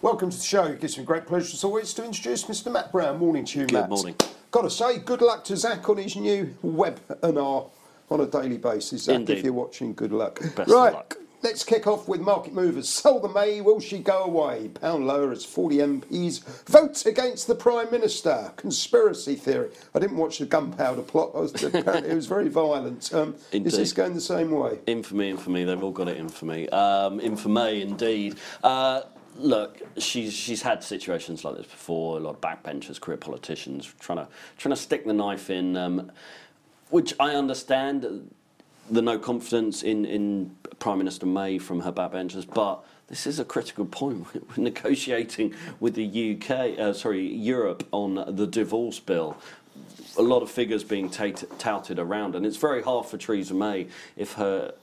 Welcome to the show. It gives me great pleasure as always to introduce Mr. Matt Brown. Morning to you, Matt. Good morning. Got to say, good luck to Zach on his new webinar on a daily basis. Zach, Indeed. if you're watching, good luck. Best right, of luck. let's kick off with market movers. Sell the May, will she go away? Pound lower as 40 MPs vote against the Prime Minister. Conspiracy theory. I didn't watch the gunpowder plot. Apparently it was very violent. Is this going the same way? Infamy. They've all got it infamy. Infamy, indeed. Look, she's had situations like this before. A lot of backbenchers, career politicians, trying to stick the knife in, which I understand. The no confidence in Prime Minister May from her backbenchers, but this is a critical point. We're negotiating with the Europe on the divorce bill. A lot of figures being touted around, and it's very hard for Theresa May if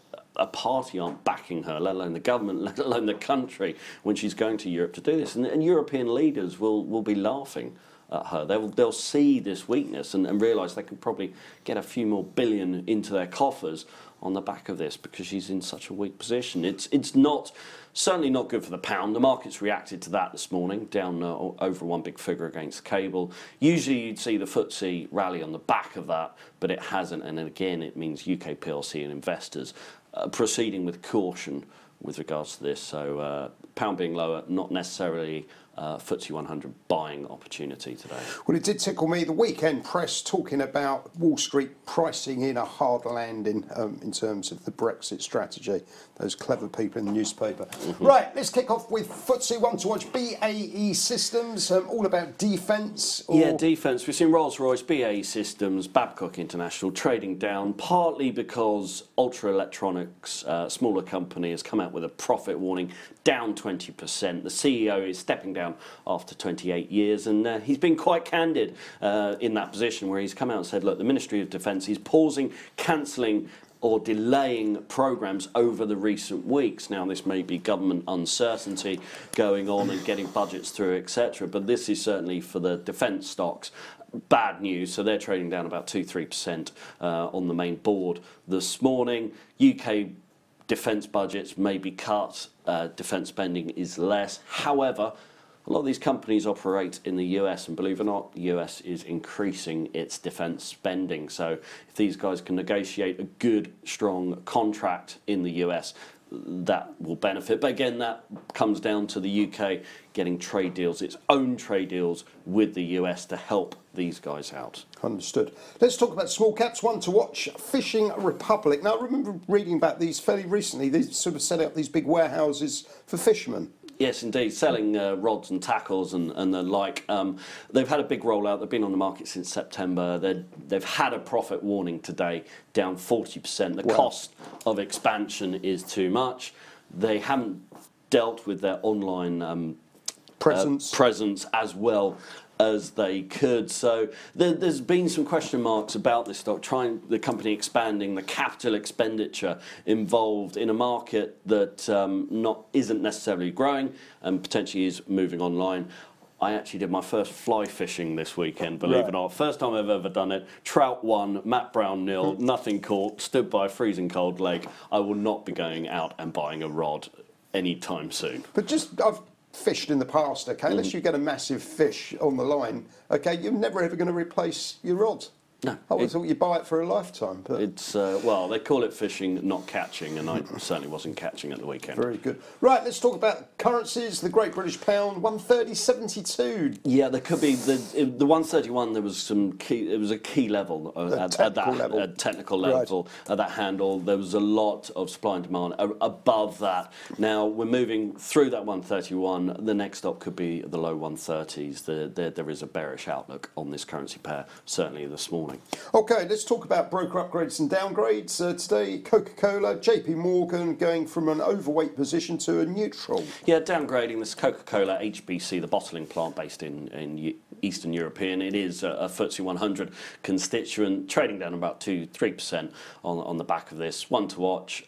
a party aren't backing her, let alone the government, let alone the country, when she's going to Europe to do this. And European leaders will be laughing at her. They'll see this weakness and realise they can probably get a few more billion into their coffers on the back of this because she's in such a weak position. It's certainly not good for the pound. The market's reacted to that this morning, down over one big figure against cable. Usually you'd see the FTSE rally on the back of that, but it hasn't. And again, it means UK PLC and investors proceeding with caution with regards to this. So pound being lower, not necessarily FTSE 100 buying opportunity today. Well, it did tickle me. The weekend press talking about Wall Street pricing in a hard landing in terms of the Brexit strategy. Those clever people in the newspaper. Mm-hmm. Right, let's kick off with FTSE One to watch. BAE Systems, all about defence. Yeah, defence. We've seen Rolls-Royce, BAE Systems, Babcock International trading down, partly because Ultra Electronics, smaller company, has come out with a profit warning, down 20%. The CEO is stepping down after 28 years, and he's been quite candid in that position where he's come out and said, look, the Ministry of Defence is pausing, cancelling or delaying programmes over the recent weeks. Now, this may be government uncertainty going on and getting budgets through, etc., but this is certainly for the defence stocks bad news. So they're trading down about 2-3% on the main board this morning. UK defence budgets may be cut, defence spending is less. However, a lot of these companies operate in the US, and believe it or not, the US is increasing its defence spending. So if these guys can negotiate a good, strong contract in the US, that will benefit. But again, that comes down to the UK getting trade deals, its own trade deals with the US to help these guys out. Understood. Let's talk about small caps. One to watch, Fishing Republic. Now, I remember reading about these fairly recently. They sort of set up these big warehouses for fishermen. Yes, indeed. Selling rods and tackles and the like. They've had a big rollout. They've been on the market since September. They've had a profit warning today, down 40%. The cost of expansion is too much. They haven't dealt with their online presence as well as they could. So there's been some question marks about this stock, the company expanding, the capital expenditure involved in a market that isn't necessarily growing and potentially is moving online. I actually did my first fly fishing this weekend, believe it or not. First time I've ever done it. Trout 1, Matt Brown 0, nothing caught, stood by a freezing cold lake. I will not be going out and buying a rod anytime soon. But I've fished in the past, okay? Unless you get a massive fish on the line, okay, you're never ever going to replace your rod. No. I always thought you buy it for a lifetime. But it's, they call it fishing, not catching, and I certainly wasn't catching at the weekend. Very good. Right, let's talk about currencies. The Great British Pound, 130.72. Yeah, there could be the 131. There was some key. It was a key level at that technical level at that handle. There was a lot of supply and demand above that. Now we're moving through that 131. The next stop could be the low 130s. There is a bearish outlook on this currency pair, certainly this morning. Okay, let's talk about broker upgrades and downgrades. Today, Coca-Cola, JP Morgan going from an overweight position to a neutral. Yeah, downgrading. This Coca-Cola HBC, the bottling plant based in Eastern European. It is a FTSE 100 constituent, trading down about 2-3% on the back of this. One to watch.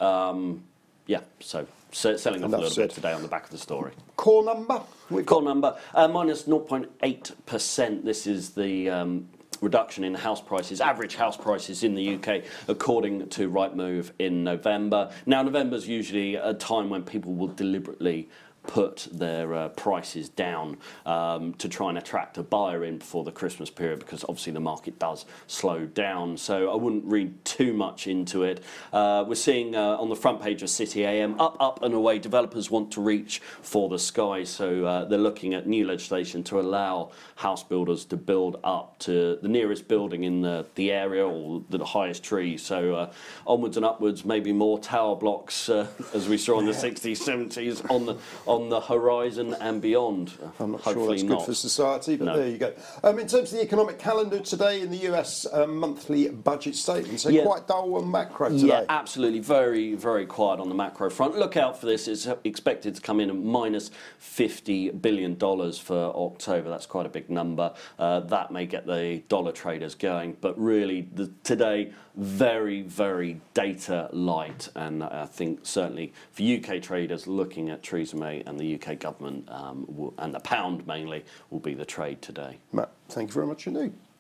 So selling off a little bit today on the back of the story. Core number? Core number, minus 0.8%. This is the reduction in house prices, average house prices in the UK, according to Rightmove in November. Now, November's usually a time when people will deliberately put their prices down to try and attract a buyer in before the Christmas period, because obviously the market does slow down. So I wouldn't read too much into it. We're seeing on the front page of City AM, up and away. Developers want to reach for the sky, so they're looking at new legislation to allow house builders to build up to the nearest building in the area or the highest tree. So onwards and upwards, maybe more tower blocks as we saw in the 60s, 70s on the horizon and beyond. I'm not Hopefully sure that's not. good for society, but No. there you go. In terms of the economic calendar today in the US, monthly budget statements, they're Yeah. quite dull on macro today. Yeah, absolutely. Very, very quiet on the macro front. Look out for this. It's expected to come in at minus $50 billion for October. That's quite a big number. That may get the dollar traders going. But really, today, very, very data light. And I think certainly for UK traders, looking at Theresa May and the UK government and the pound mainly will be the trade today. Matt, thank you very much indeed.